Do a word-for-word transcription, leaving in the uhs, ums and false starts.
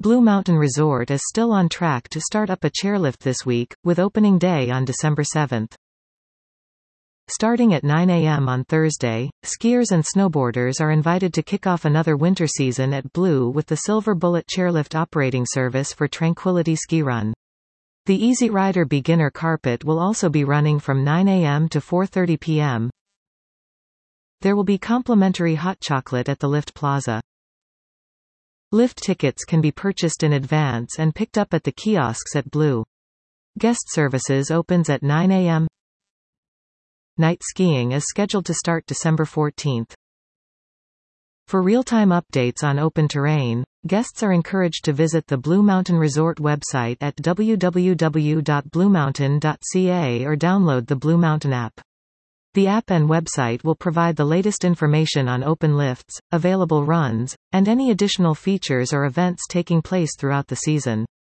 Blue Mountain Resort is still on track to start up a chairlift this week, with opening day on December seventh. Starting at nine A M on Thursday, skiers and snowboarders are invited to kick off another winter season at Blue with the Silver Bullet Chairlift operating service for Tranquility Ski Run. The Easy Rider Beginner Carpet will also be running from nine A M to four thirty P M There will be complimentary hot chocolate at the Lift Plaza. Lift tickets can be purchased in advance and picked up at the kiosks at Blue. Guest services opens at nine A M Night skiing is scheduled to start December fourteenth. For real-time updates on open terrain, guests are encouraged to visit the Blue Mountain Resort website at w w w dot blue mountain dot c a or download the Blue Mountain app. The app and website will provide the latest information on open lifts, available runs, and any additional features or events taking place throughout the season.